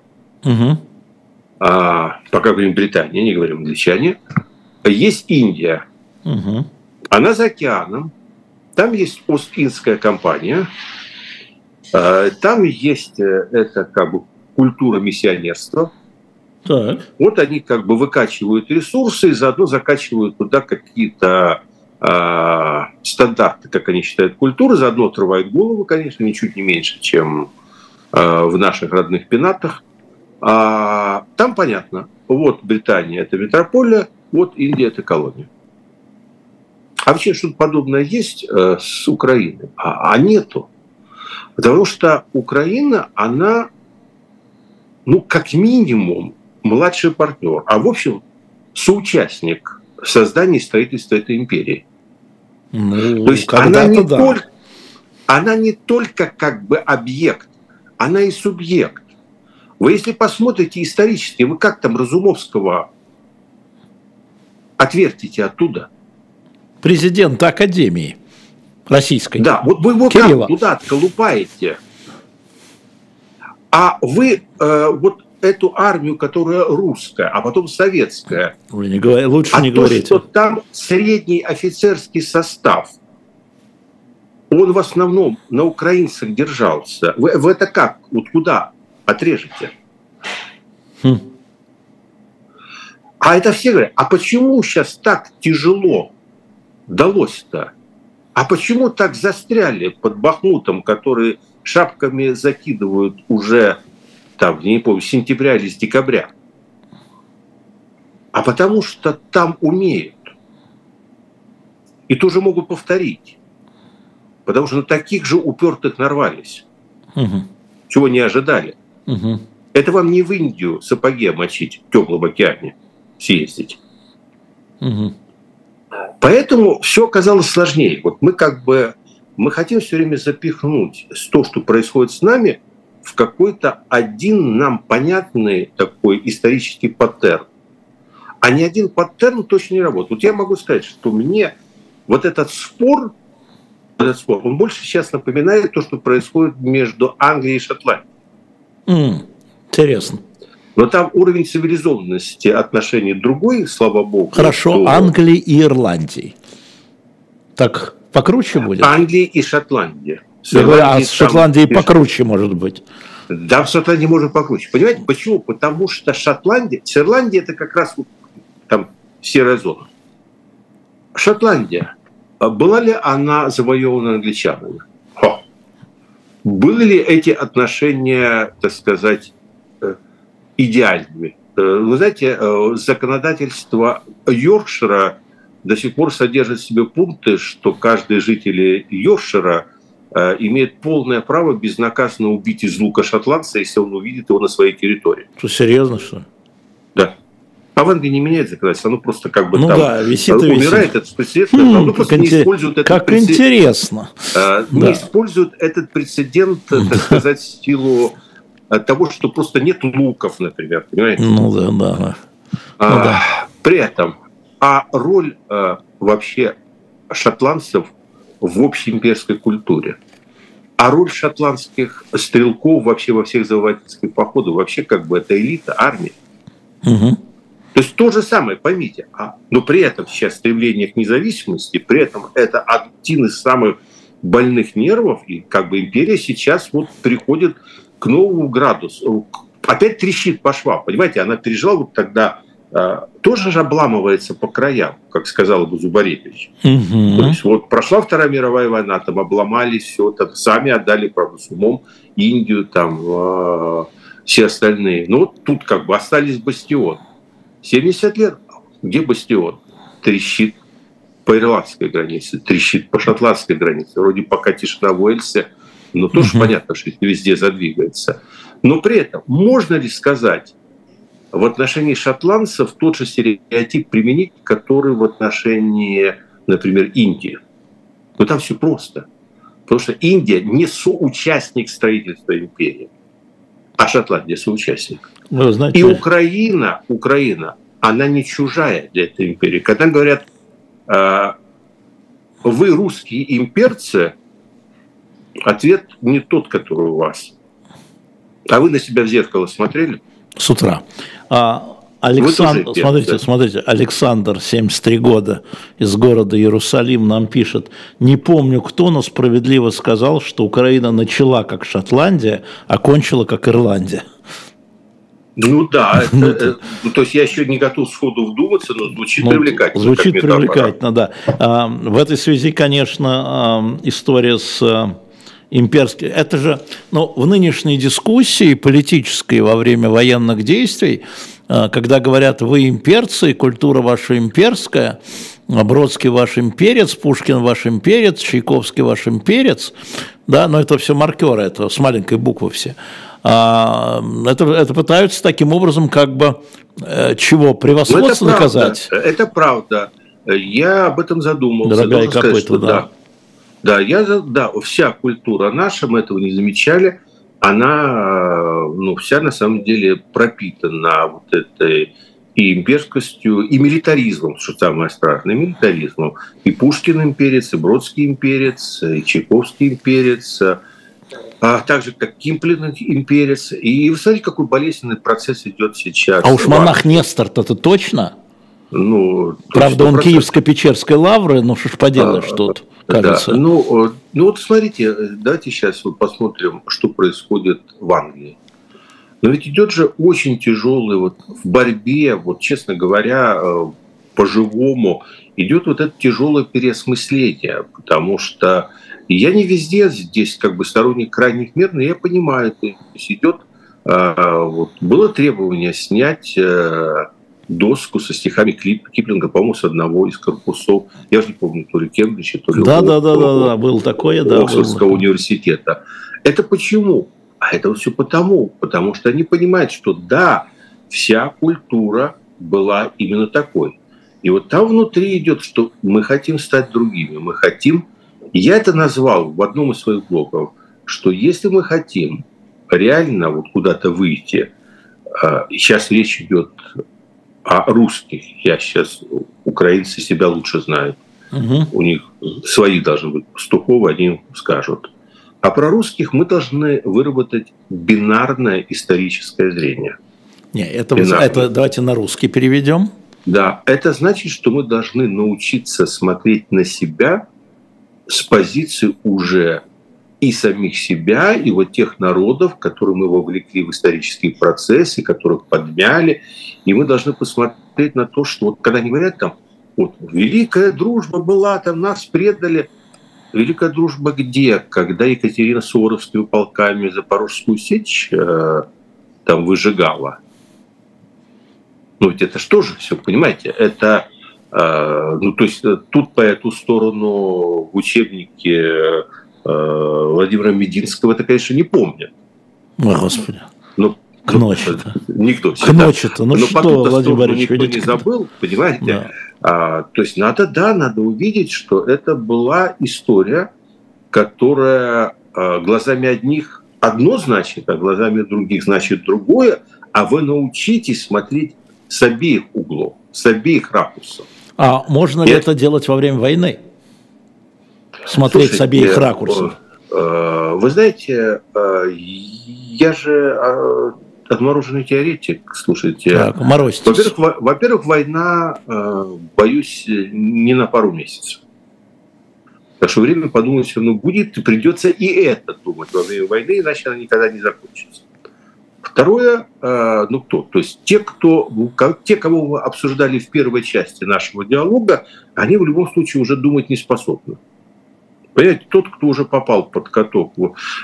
пока говорим Британия, не говорим англичане, есть Индия, она за океаном, там есть Ост-Индская компания, там есть это как бы культура миссионерства. Так. Вот они как бы выкачивают ресурсы и заодно закачивают туда какие-то стандарты, как они считают, культуры, заодно отрывают голову, конечно, ничуть не меньше, чем в наших родных пенатах. Там понятно, вот Британия – это метрополия, вот Индия – это колония. А вообще что-то подобное есть с Украиной? А нету. Потому что Украина, она, ну, как минимум, младший партнер, а в общем, соучастник создания и строительства этой империи. Ну, то есть она не только как бы объект, она и субъект. Вы если посмотрите исторически, вы как там Разумовского отвертите оттуда? Президента Академии Российской. Да, вот вы его Кирилла. как туда отколупаете, а вы вот эту армию, которая русская, а потом советская. Вы не говорите, лучше не говорите. Что там средний офицерский состав, он в основном на украинцах держался. Вы это как? Вот куда отрежете? А это все говорят, а почему сейчас так тяжело далось-то? А почему так застряли под Бахмутом, которые шапками закидывают уже там, не помню, с сентября или с декабря? А потому что там умеют. И тоже могут повторить. Потому что на таких же упертых нарвались. Чего не ожидали. Это вам не в Индию сапоги мочить в теплом океане, съездить. Поэтому все оказалось сложнее. Вот мы хотим все время запихнуть то, что происходит с нами, в какой-то один нам понятный такой исторический паттерн. А ни один паттерн точно не работает. Вот я могу сказать, что мне вот этот спор, он больше сейчас напоминает то, что происходит между Англией и Шотландией. Интересно. Но там уровень цивилизованности отношений другой, слава богу. Хорошо, Англии и Ирландии. Так покруче будет? Англия и Шотландия. Я говорю, а с Шотландией покруче может быть? Да, в Шотландии может покруче. Понимаете, почему? Потому что с Ирландией это как раз там серая зона. Шотландия. Была ли она завоевана англичанами? Были ли эти отношения, так сказать, идеальными? Вы знаете, законодательство Йоркшира до сих пор содержит в себе пункты, что каждый житель Йоркшира имеет полное право безнаказанно убить из лука шотландца, если он увидит его на своей территории. Что, серьезно, что ли? Да. А в Англии не меняет законодательство, оно просто как бы висит умирает этот прецедент, оно просто не использует этот прецедент. Как интересно. Не используют этот прецедент, так сказать, в силу того, что просто нет луков, например, понимаете? При этом, роль вообще шотландцев в общей имперской культуре. А роль шотландских стрелков вообще во всех завоевательских походах, вообще как бы это элита, армия. Угу. То есть то же самое, поймите, но при этом сейчас стремление к независимости, при этом это один из самых больных нервов, и как бы империя сейчас вот приходит к новому градусу, опять трещит по швам, понимаете, она пережила вот тогда, тоже же обламывается по краям, как сказал бы Зубаревич. Угу. То есть вот прошла Вторая мировая война, там обломались все, там сами отдали, правда, с умом Индию, там все остальные. Но вот тут как бы остались бастион. 70 лет, где бастион? Трещит по ирландской границе, трещит по шотландской границе. Вроде пока тишина в Уэльсе, но тоже понятно, что везде задвигается. Но при этом можно ли сказать в отношении шотландцев тот же стереотип применить, который в отношении, например, Индии? Но там все просто. Потому что Индия не соучастник строительства империи, а Шотландия соучастник. Знаете... И Украина, она не чужая для этой империи. Когда говорят, вы русские имперцы, ответ не тот, который у вас. А вы на себя в зеркало смотрели? С утра. Александр, смотрите, Александр, 73 года, из города Иерусалим, нам пишет: не помню кто, но справедливо сказал, что Украина начала как Шотландия, а кончила как Ирландия. Ну да, то есть я еще не готов сходу вдуматься, но звучит привлекательно. Звучит привлекательно, да. В этой связи, конечно, история с имперским... Это же, в нынешней дискуссии политической во время военных действий, когда говорят «вы имперцы, культура ваша имперская», Бродский ваш имперец, Пушкин ваш имперец, Чайковский ваш имперец, да, но это все маркеры, это с маленькой буквы все. Это пытаются таким образом как бы чего, превосходство доказать? Это правда. Я об этом задумался. Дорогая копыта, да. Вся культура наша, мы этого не замечали, она, вся на самом деле пропитана вот этой и имперскостью, и милитаризмом, что самое страшное, милитаризмом. И Пушкин имперец, и Бродский имперец, и Чайковский имперец, а также как Киплинг имперец. И вы смотрите, какой болезненный процесс идет сейчас. А уж монах Нестор-то это точно? Правда, он Киевско-Печерской лавры, что ж поделаешь тут, кажется. Да. Вот смотрите, давайте сейчас посмотрим, что происходит в Англии. Но ведь идет же очень тяжелый в борьбе, честно говоря, по-живому, идет вот это тяжелое переосмысление, потому что я не везде здесь как бы сторонник крайних мер, но я понимаю, то есть идет, было требование снять доску со стихами Киплинга, по-моему, с одного из корпусов, я же не помню, то ли Кембриджа, то ли да, было такое, да, Оксфордского университета. Это почему? А это все потому что они понимают, что да, вся культура была именно такой. И вот там внутри идет, что мы хотим стать другими, мы хотим... Я это назвал в одном из своих блогов, что если мы хотим реально куда-то выйти, сейчас речь идет о русских, украинцы себя лучше знают, у них свои должны быть пастуховы, они скажут. А про русских мы должны выработать бинарное историческое зрение. Это давайте на русский переведем. Да, это значит, что мы должны научиться смотреть на себя с позиции уже и самих себя, и тех народов, которые мы вовлекли в исторические процессы, которых подмяли. И мы должны посмотреть на то, что когда они говорят великая дружба была, нас предали. Великая дружба где? Когда Екатерина Суворовскими полками Запорожскую сечь выжигала. Ведь это что же все, понимаете? Это, то есть тут по эту сторону в учебнике Владимира Мединского это, конечно, не помнят. О, Господи. К ночи-то. Никто. К ночи-то. Но что, Владимир Борисович, никто не забыл, понимаете? Да. То есть надо увидеть, что это была история, которая глазами одних одно значит, а глазами других значит другое, а вы научитесь смотреть с обеих углов, с обеих ракурсов. А можно ли это делать во время войны? Смотреть с обеих ракурсов? Вы знаете, я же отмороженный теоретик, слушайте. Так, во-первых, война, боюсь, не на пару месяцев. Так что время подумать все равно будет, и придется и это думать во время войны, иначе она никогда не закончится. Второе, кто? То есть те, кого мы обсуждали в первой части нашего диалога, они в любом случае уже думать не способны. Понимаете, тот, кто уже попал под каток.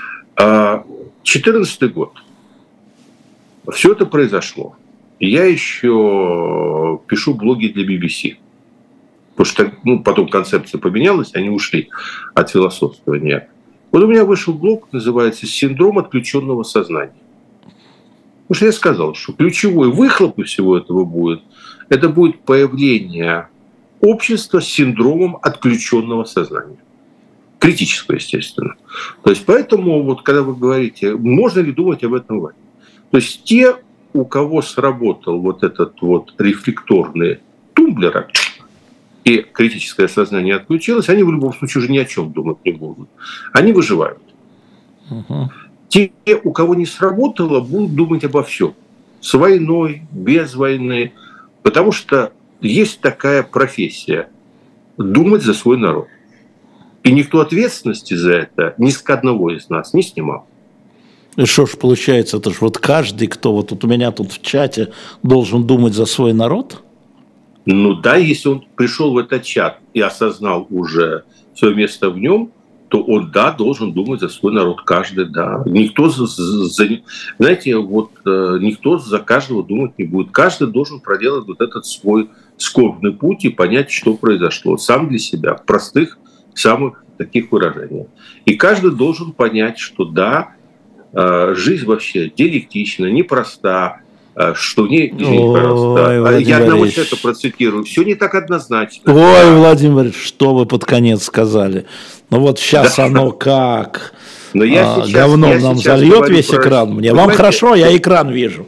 2014 год. Все это произошло. Я еще пишу блоги для BBC. Потому что потом концепция поменялась, они ушли от философствования. Вот у меня вышел блог, называется «Синдром отключенного сознания». Потому что я сказал, что ключевой выхлоп всего этого будет, это будет появление общества с синдромом отключенного сознания. Критического, естественно. То есть поэтому, вот, когда вы говорите, можно ли думать об этом войне? То есть те, у кого сработал вот этот вот рефлекторный тумблер, и критическое сознание отключилось, они в любом случае уже ни о чем думать не будут. Они выживают. Угу. Те, у кого не сработало, будут думать обо всем. С войной, без войны. Потому что есть такая профессия – думать за свой народ. И никто ответственности за это ни с одного из нас не снимал. И что ж получается, это же вот каждый, кто вот тут у меня тут в чате, должен думать за свой народ? Ну да, если он пришел в этот чат и осознал уже свое место в нем, то он, да, должен думать за свой народ. Каждый, да. Никто никто за каждого думать не будет. Каждый должен проделать вот этот свой скорбный путь и понять, что произошло. Сам для себя, в простых, самых таких выражениях. И каждый должен понять, что да, жизнь вообще диалектична, непроста, что в ней непроста. Я одного человека процитирую. Все не так однозначно. Ой, Владимир, что вы под конец сказали? Ну вот сейчас да. Оно как? Но говном нам зальет весь экран. Мне вам хорошо, я экран вижу.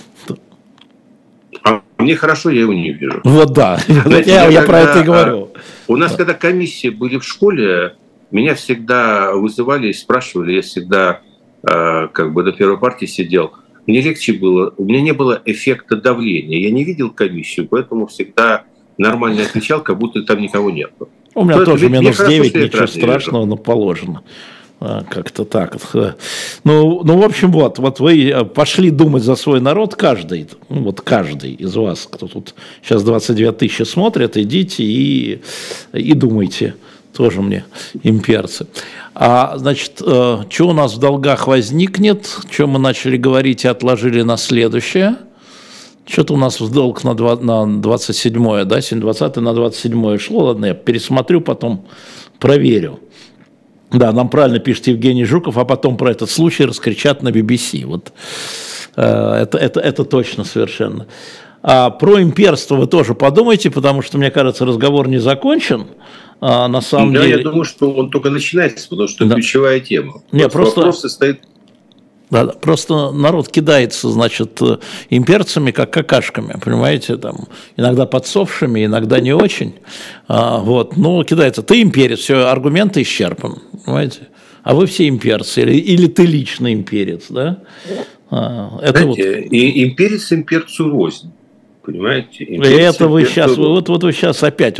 А мне хорошо, я его не вижу. Вот да, я про это и говорю. У нас, когда комиссии были в школе, меня всегда вызывали и спрашивали, я всегда на первой партии сидел. Мне легче было, у меня не было эффекта давления. Я не видел комиссию, поэтому всегда нормально отвечал, как будто там никого нет. У меня тоже минус 9, ничего страшного, но положено. Как-то так. Ну, в общем, вот вы пошли думать за свой народ, каждый из вас, кто тут сейчас 22 тысячи смотрит, идите и думайте. Тоже мне имперцы. Значит, что у нас в долгах возникнет, что мы начали говорить и отложили на следующее. Что-то у нас в долг на 27-е, да, сегодня 20-е на 27-е шло. Ладно, я пересмотрю, потом проверю. Да, нам правильно пишет Евгений Жуков, а потом про этот случай раскричат на BBC. Вот это точно совершенно. А про имперство вы тоже подумайте, потому что, мне кажется, разговор не закончен. На самом деле... я думаю, что он только начинается, потому что это ключевая тема. Вопрос состоит... Просто народ кидается, значит, имперцами, как какашками, понимаете, там, иногда подсохшими, иногда не очень. Но кидается. Ты имперец, все, аргументы исчерпаны, понимаете? А вы все имперцы, или ты лично имперец, да? Знаете, и имперец имперцу рознь. Понимаете? Это вы сейчас, вы сейчас опять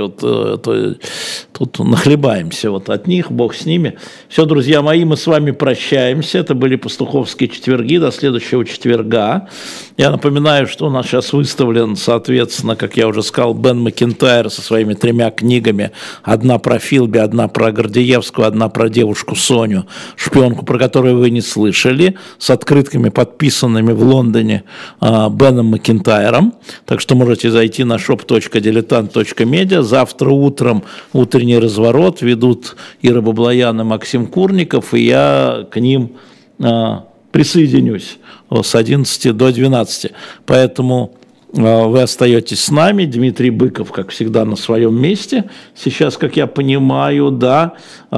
тут нахлебаемся от них, бог с ними. Все, друзья мои, мы с вами прощаемся. Это были пастуховские четверги, до следующего четверга. Я напоминаю, что у нас сейчас выставлен, соответственно, как я уже сказал, Бен Макентайр со своими 3 книгами. Одна про Филби, одна про Гордеевскую, одна про девушку Соню, шпионку, про которую вы не слышали, с открытками, подписанными в Лондоне Беном Макентайром. Так что можете зайти на shop.diletant.media. Завтра утром утренний разворот ведут Ира Баблоян и Максим Курников, и я к ним присоединюсь с 11 до 12. Поэтому вы остаетесь с нами. Дмитрий Быков, как всегда, на своем месте. Сейчас, как я понимаю, да,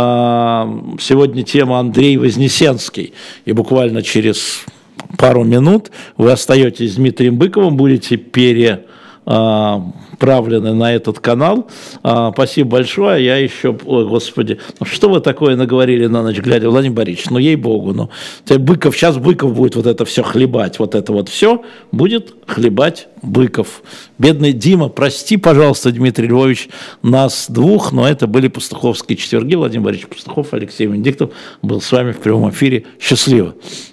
сегодня тема Андрей Вознесенский. И буквально через пару минут вы остаетесь с Дмитрием Быковым, будете отправлены на этот канал. Спасибо большое. Я еще, ой, господи, ну что вы такое наговорили на ночь глядя, Владимир Борисович, ну ей-богу, ну, сейчас Быков будет вот это все хлебать, вот это вот все будет хлебать Быков. Бедный Дима, прости, пожалуйста, Дмитрий Львович, нас двух, но это были пастуховские четверги. Владимир Борисович Пастухов, Алексей Венедиктов был с вами в прямом эфире. Счастливо.